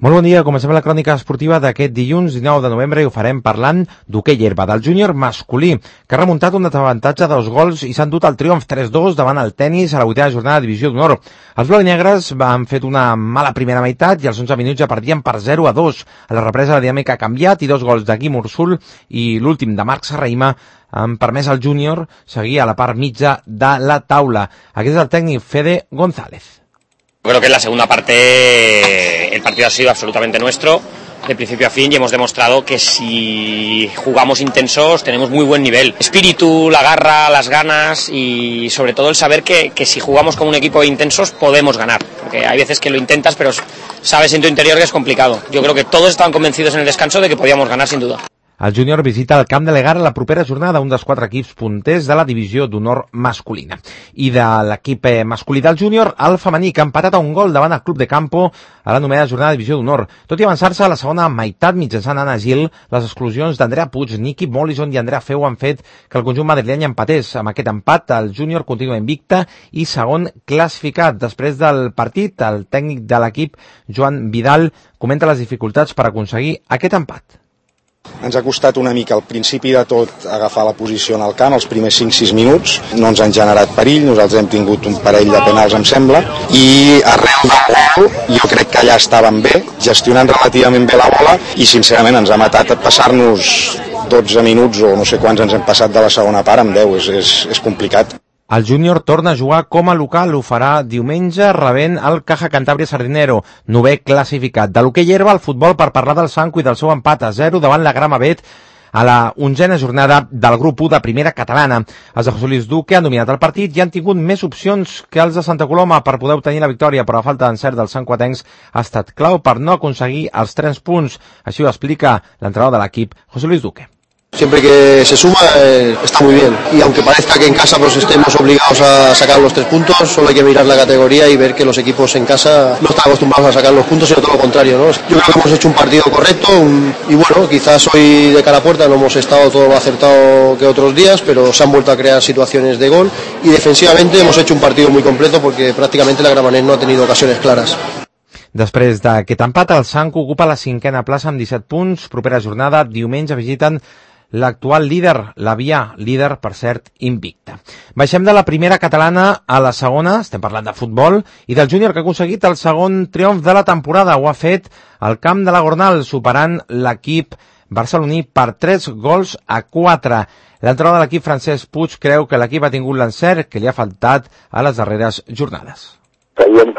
Molt bon dia, comencem la crònica esportiva d'aquest dilluns 19 de novembre i ho farem parlant d'hoquei herba, del júnior masculí, que ha remuntat un avantatge de 2 gols i s'han dut el triomf 3-2 davant el tenis a la 8a jornada de divisió d'honor. Els blanc-negres han fet una mala primera meitat i als 11 minuts ja perdien per 0-2. A la represa la dinàmica ha canviat i 2 gols de Guim Ursul i l'últim de Marc Serraima han permès al júnior seguir a la part mitja de la taula. Aquest és el tècnic Fede González. Creo que en la segunda parte el partido ha sido absolutamente nuestro, de principio a fin, y hemos demostrado que si jugamos intensos tenemos muy buen nivel. Espíritu, la garra, las ganas y sobre todo el saber que si jugamos como un equipo de intensos podemos ganar. Porque hay veces que lo intentas pero sabes en tu interior que es complicado. Yo creo que todos estaban convencidos en el descanso de que podíamos ganar sin duda. El júnior visita el camp de l'Egara la propera jornada, un dels 4 equips punters de la divisió d'honor masculina. I de l'equip masculí del júnior, el femení, que ha empatat a un gol davant el Club de Campo a l'anomenada jornada de divisió d'honor. Tot i avançar-se a la segona meitat mitjançant Anna Gil, les exclusions d'Andrea Puig, Niki Mollison i Andrea Feu han fet que el conjunt madrileny empatés. Amb aquest empat, el júnior continua invicte i segon classificat. Després del partit, el tècnic de l'equip, Joan Vidal, comenta les dificultats per aconseguir aquest empat. Ens ha costat una mica al principi de tot agafar la posició en el camp, els primers 5-6 minuts, no ens han generat perill, nosaltres hem tingut un parell de penals, em sembla, i arreu del gol jo crec que allà estàvem bé, gestionant relativament bé la bola i sincerament ens ha matat passar-nos 12 minuts o no sé quants ens hem passat de la segona part amb 10, és complicat. El júnior torna a jugar com a local, ho farà diumenge rebent el Caja Cantabria Sardinero, 9è classificat. De l'hoquei herba al futbol per parlar del Sanco i del seu empat a 0 davant la Grama Bet a la 11a jornada del grup 1 de primera catalana. Els de José Luis Duque han dominat el partit i han tingut més opcions que els de Santa Coloma per poder obtenir la victòria, però la falta d'encert dels sancoatencs ha estat clau per no aconseguir els 3 punts. Així ho explica l'entrenador de l'equip, José Luis Duque. Siempre que se suma está muy bien, y aunque parezca que en casa pues estemos obligados a sacar los 3 puntos, solo hay que mirar la categoría y ver que los equipos en casa no están acostumbrados a sacar los puntos, sino todo lo contrario, ¿no? Yo creo que hemos hecho un partido correcto y bueno, quizás hoy de cara a puerta no hemos estado todo lo acertado que otros días, pero se han vuelto a crear situaciones de gol y defensivamente hemos hecho un partido muy completo porque prácticamente la Gramenet no ha tenido ocasiones claras. Després d'aquest empat, el Sanco ocupa la 5a plaça amb 17 punts. Propera jornada, diumenge visiten l'actual líder, l'Avià, líder, per cert, invicta. Baixem de la primera catalana a la segona, estem parlant de futbol, i del júnior que ha aconseguit el segon triomf de la temporada. Ho ha fet al camp de la Gornal, superant l'equip barceloní per 3-4. L'entrenador de l'equip, Francesc Puig, creu que l'equip ha tingut l'encert que li ha faltat a les darreres jornades. Creiem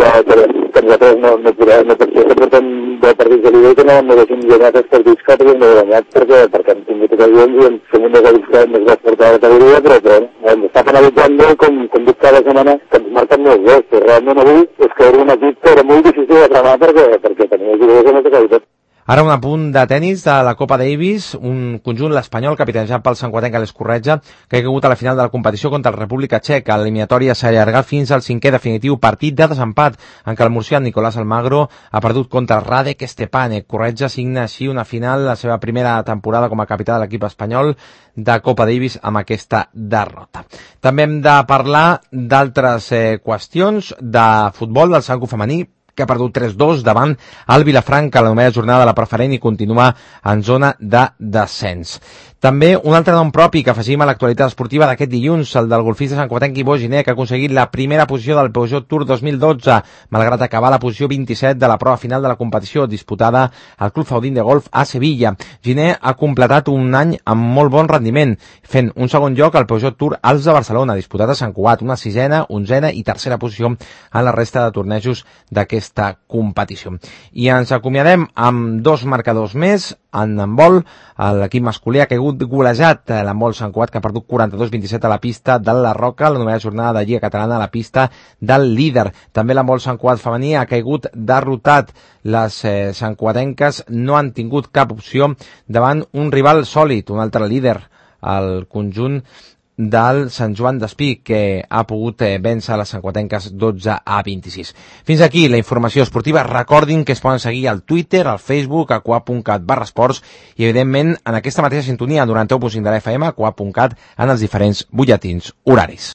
que nosaltres no pot ser que portem de partits de Lliga que no deixem guanyar els partits que hem guanyat perquè hem tingut ocasions i som un dels equips que hem més portar a la categoria, però ens està penalitzant molt com dic cada setmana que ens marquen molts gols, però realment avui és que era un equip que era molt difícil de frenar perquè tenia jugadors amb molta qualitat. Ara un apunt de tenis de la Copa Davis, un conjunt l'Espanyol capitanejat pel sancoatenc Àlex Corretja, que ha caigut a la final de la competició contra la República Txeca. L'eliminatòria s'ha allargat fins al 5è definitiu partit de desempat, en què el murcià Nicolás Almagro ha perdut contra Radek Stepanek. Corretja signa així una final, la seva primera temporada com a capità de l'equip espanyol de Copa Davis amb aquesta derrota. També hem de parlar d'altres qüestions de futbol del Sanco femení, que ha perdut 3-2 davant el Vilafranca a la novena jornada de la preferent i continua en zona de descens. També un altre nom propi que afegim a l'actualitat esportiva d'aquest dilluns, el del golfista sancoatenc Ivo Giner, que ha aconseguit la primera posició del Peugeot Tour 2012, malgrat acabar la posició 27 de la prova final de la competició disputada al Club Faudín de Golf a Sevilla. Giner ha completat un any amb molt bon rendiment, fent un segon lloc al Peugeot Tour Alps de Barcelona, disputat a Sant Cugat, una 6a, 11a i 3a posició en la resta de tornejos d'aquesta competició. I ens acomiadem amb 2 marcadors més. En handbol, l'equip masculí ha caigut golejat, l'handbol Sant Cugat, que ha perdut 42-27 a la pista de la Roca, la novena jornada de Lliga Catalana a la pista del líder. També l'handbol Sant Cugat femení ha caigut derrotat. Les santcuatenques no han tingut cap opció davant un rival sòlid, un altre líder, el conjunt del Sant Joan d'Espí, que ha pogut vèncer les santcuatenques 12-26. Fins aquí la informació esportiva. Recordin que es poden seguir al Twitter, al Facebook, a coa.cat/esports i, evidentment, en aquesta mateixa sintonia, 91.5 de la FM, a coa.cat, en els diferents butlletins horaris.